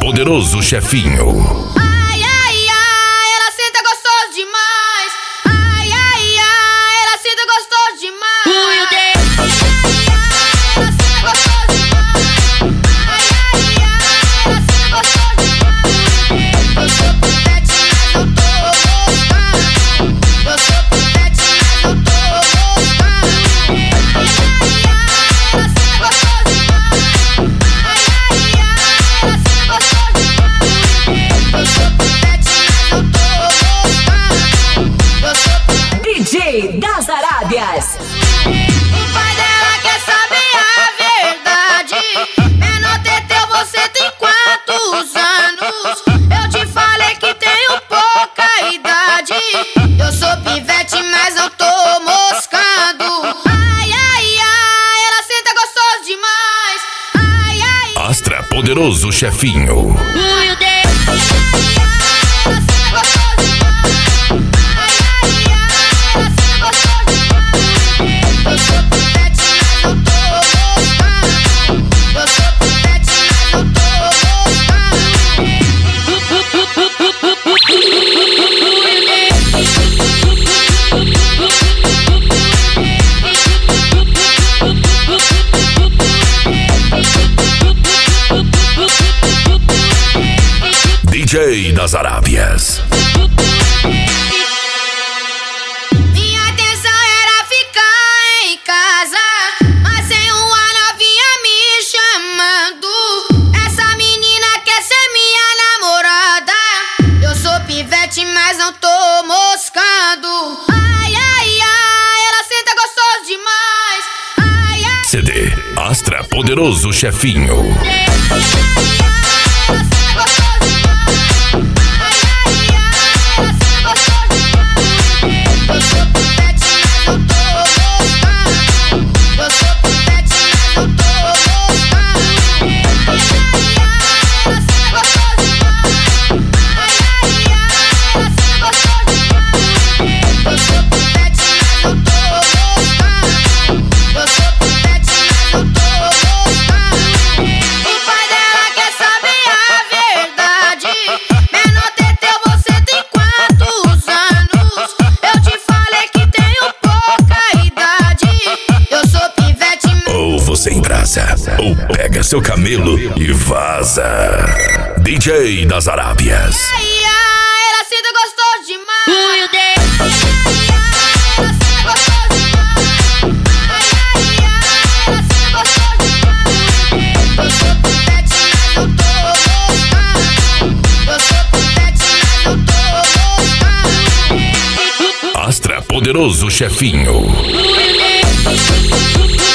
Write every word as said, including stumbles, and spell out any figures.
poderoso chefinho. Ai, ai, ai, ela senta gostoso demais. Ai, ai, ai, ela senta gostoso demais. Ui, o dedo. Ela senta gostoso demais. Ai, ai, ai, ela senta gostoso demais. Eu sou pivete, mas eu tô moscando. Eu sou pivete, mas eu tô moscando. Ai, ai, ai, ela senta gostoso demais. Ai, ai, ai, ela senta gostoso demais. Eu sou pivete, mas eu tô moscando. Eu sou D J das Arábias. O pai dela quer saber a verdade. Menor Teteu, você tem quantos anos? Eu te falei que tenho pouca idade. Eu sou pivete, mas eu tô moscando. Ai, ai, ai, ela senta gostoso demais. Ai, ai, Astra poderoso chefinho. ui, o dedo. Ela senta gostoso demais. Ai, ai, ai, ela senta gostoso demais. Eu sou pivete, mas eu tô moscando. Eu sou pivete, mas eu tô moscando. D J das Arábias. Minha intenção era ficar em casa, mas tem uma novinha me chamando. Essa menina quer ser minha namorada. Eu sou pivete, mas não tô moscando. Ai, ai, ai, ela senta gostoso demais. Ai, ai, C D Astra poderoso chefinho. ai, ela senta gostoso demais. Ai, ai, ai, ela senta gostoso demais. Eu sou pivete, mas eu tô moscando. Eu sou pivete, mas eu tô moscando. Ai, ai, ai, ela senta gostoso demais. Ai, ai, ai, ela senta gostoso demais. Eu sou pivete, mas eu tô moscando. Eu sou pivete, mas eu tô moscando. O pai dela quer saber a verdade. Menor Teteu, você tem quantos anos? Eu te falei que tenho pouca idade. Eu sou pivete, mas Ou você embrasa, ou pega seu camelo e vaza. D J das Arábias. ai, ai, ela senta gostoso demais. Ui, o dedo. Ela senta gostoso demais. Ai, ai, ai, ela senta gostoso demais. Eu sou pivete, mas eu tô moscando. Eu sou pivete, mas eu tô moscando. Astra poderoso chefinho. Ui, o dedo.